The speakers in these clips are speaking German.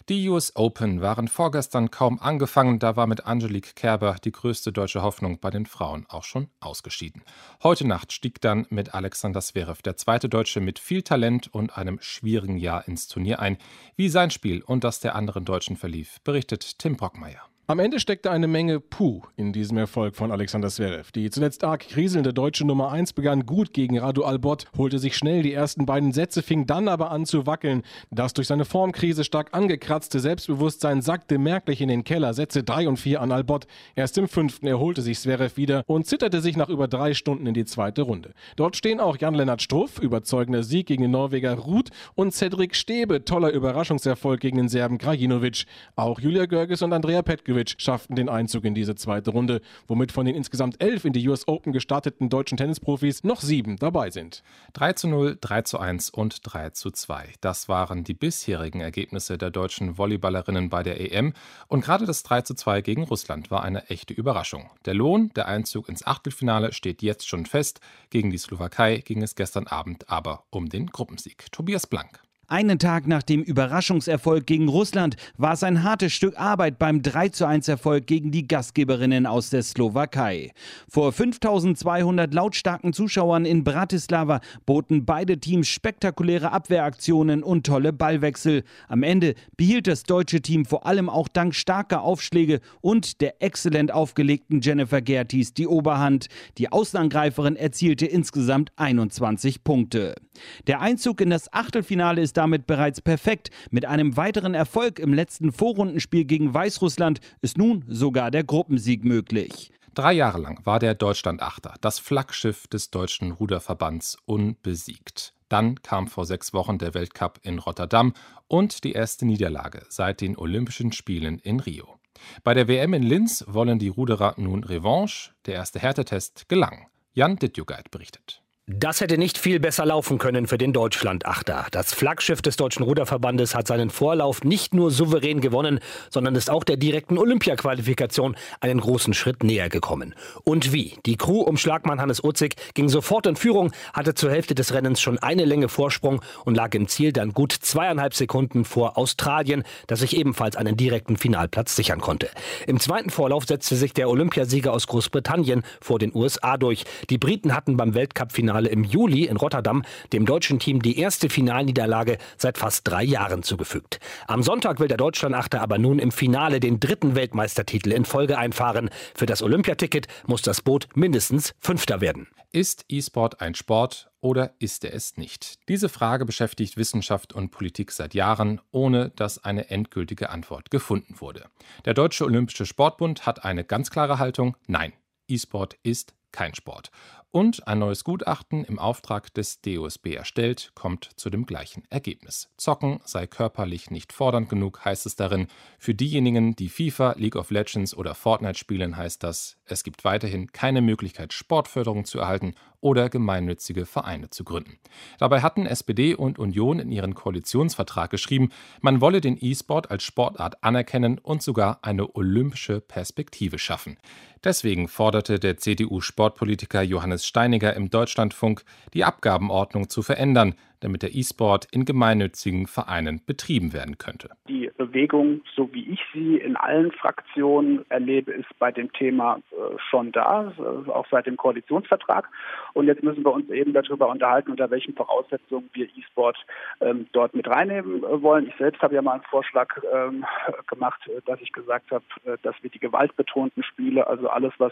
Die US Open waren vorgestern kaum angefangen, da war mit Angelique Kerber die größte deutsche Hoffnung bei den Frauen auch schon ausgeschieden. Heute Nacht stieg dann mit Alexander Zverev, der zweite Deutsche mit viel Talent und einem schwierigen Jahr ins Turnier ein. Wie sein Spiel und das der anderen Deutschen verlief, berichtet Tim Brockmeier. Am Ende steckte eine Menge Puh in diesem Erfolg von Alexander Zverev. Die zuletzt arg kriselnde deutsche Nummer 1 begann gut gegen Radu Albot, holte sich schnell die ersten beiden Sätze, fing dann aber an zu wackeln. Das durch seine Formkrise stark angekratzte Selbstbewusstsein sackte merklich in den Keller, Sätze 3 und 4 an Albot. Erst im 5. erholte sich Zverev wieder und zitterte sich nach über 3 Stunden in die zweite Runde. Dort stehen auch Jan-Lennart Struff, überzeugender Sieg gegen den Norweger Ruud, und Cedric Stebe, toller Überraschungserfolg gegen den Serben Krajinovic. Auch Julia Görges und Andrea Petkovic schafften den Einzug in diese zweite Runde, womit von den insgesamt 11 in die US Open gestarteten deutschen Tennisprofis noch 7 dabei sind. 3:0, 3:1 und 3:2. Das waren die bisherigen Ergebnisse der deutschen Volleyballerinnen bei der EM. Und gerade das 3:2 gegen Russland war eine echte Überraschung. Der Lohn, der Einzug ins Achtelfinale steht jetzt schon fest. Gegen die Slowakei ging es gestern Abend aber um den Gruppensieg. Tobias Blank. Einen Tag nach dem Überraschungserfolg gegen Russland war es ein hartes Stück Arbeit beim 3:1-Erfolg gegen die Gastgeberinnen aus der Slowakei. Vor 5.200 lautstarken Zuschauern in Bratislava boten beide Teams spektakuläre Abwehraktionen und tolle Ballwechsel. Am Ende behielt das deutsche Team vor allem auch dank starker Aufschläge und der exzellent aufgelegten Jennifer Gertis die Oberhand. Die Außenangreiferin erzielte insgesamt 21 Punkte. Der Einzug in das Achtelfinale ist damit bereits perfekt. Mit einem weiteren Erfolg im letzten Vorrundenspiel gegen Weißrussland ist nun sogar der Gruppensieg möglich. 3 Jahre lang war der Deutschland-Achter, das Flaggschiff des deutschen Ruderverbands, unbesiegt. Dann kam vor 6 Wochen der Weltcup in Rotterdam und die erste Niederlage seit den Olympischen Spielen in Rio. Bei der WM in Linz wollen die Ruderer nun Revanche. Der erste Härtetest gelang. Jan Dittjugeit berichtet. Das hätte nicht viel besser laufen können für den Deutschland-Achter. Das Flaggschiff des Deutschen Ruderverbandes hat seinen Vorlauf nicht nur souverän gewonnen, sondern ist auch der direkten Olympia-Qualifikation einen großen Schritt näher gekommen. Und wie? Die Crew um Schlagmann Hannes Utzig ging sofort in Führung, hatte zur Hälfte des Rennens schon eine Länge Vorsprung und lag im Ziel dann gut 2,5 Sekunden vor Australien, das sich ebenfalls einen direkten Finalplatz sichern konnte. Im zweiten Vorlauf setzte sich der Olympiasieger aus Großbritannien vor den USA durch. Die Briten hatten beim Weltcup-Finale im Juli in Rotterdam dem deutschen Team die erste Finalniederlage seit fast 3 Jahren zugefügt. Am Sonntag will der Deutschland-Achter aber nun im Finale den 3. Weltmeistertitel in Folge einfahren. Für das Olympiaticket muss das Boot mindestens 5. werden. Ist E-Sport ein Sport oder ist er es nicht? Diese Frage beschäftigt Wissenschaft und Politik seit Jahren, ohne dass eine endgültige Antwort gefunden wurde. Der Deutsche Olympische Sportbund hat eine ganz klare Haltung: Nein, E-Sport ist kein Sport. Und ein neues Gutachten im Auftrag des DOSB erstellt, kommt zu dem gleichen Ergebnis. Zocken sei körperlich nicht fordernd genug, heißt es darin. Für diejenigen, die FIFA, League of Legends oder Fortnite spielen, heißt das, es gibt weiterhin keine Möglichkeit, Sportförderung zu erhalten oder gemeinnützige Vereine zu gründen. Dabei hatten SPD und Union in ihren Koalitionsvertrag geschrieben, man wolle den E-Sport als Sportart anerkennen und sogar eine olympische Perspektive schaffen. Deswegen forderte der CDU-Sportpolitiker Johannes Steiniger im Deutschlandfunk, die Abgabenordnung zu verändern, damit der E-Sport in gemeinnützigen Vereinen betrieben werden könnte. Die Bewegung, so wie ich sie in allen Fraktionen erlebe, ist bei dem Thema schon da, auch seit dem Koalitionsvertrag. Und jetzt müssen wir uns eben darüber unterhalten, unter welchen Voraussetzungen wir E-Sport dort mit reinnehmen wollen. Ich selbst habe ja mal einen Vorschlag gemacht, dass ich gesagt habe, dass wir die gewaltbetonten Spiele, also alles, was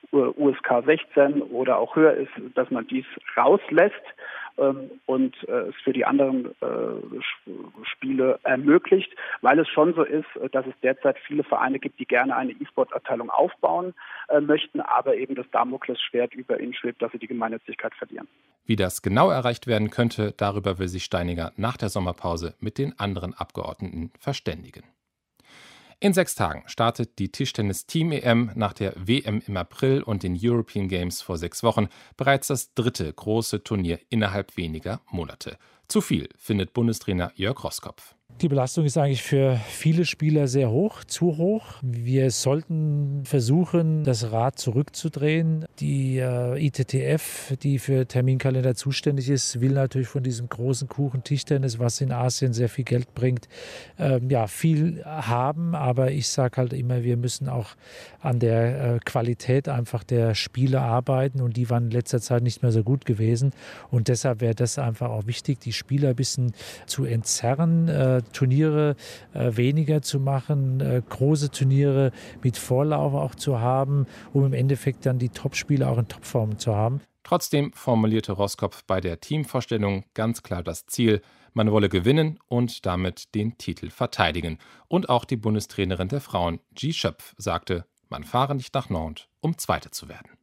USK 16 oder auch höher ist, dass man dies rauslässt und es für die anderen Spiele ermöglicht, weil es schon so ist, dass es derzeit viele Vereine gibt, die gerne eine E-Sport-Abteilung aufbauen möchten, aber eben das Damoklesschwert über ihnen schwebt, dass sie die Gemeinnützigkeit verlieren. Wie das genau erreicht werden könnte, darüber will sich Steiniger nach der Sommerpause mit den anderen Abgeordneten verständigen. In 6 Tagen startet die Tischtennis-Team-EM nach der WM im April und den European Games vor 6 Wochen bereits das 3. große Turnier innerhalb weniger Monate. Zu viel, findet Bundestrainer Jörg Roßkopf. Die Belastung ist eigentlich für viele Spieler sehr hoch, zu hoch. Wir sollten versuchen, das Rad zurückzudrehen. Die ITTF, die für Terminkalender zuständig ist, will natürlich von diesem großen Kuchen Tischtennis, was in Asien sehr viel Geld bringt, viel haben. Aber ich sage halt immer, wir müssen auch an der Qualität einfach der Spiele arbeiten. Und die waren in letzter Zeit nicht mehr so gut gewesen. Und deshalb wäre das einfach auch wichtig, die Spieler ein bisschen zu entzerren, Turniere weniger zu machen, große Turniere mit Vorlauf auch zu haben, um im Endeffekt dann die Topspieler auch in Topform zu haben. Trotzdem formulierte Roskopf bei der Teamvorstellung ganz klar das Ziel, man wolle gewinnen und damit den Titel verteidigen. Und auch die Bundestrainerin der Frauen, Ji Schöpf, sagte, man fahre nicht nach Nantes, um Zweite zu werden.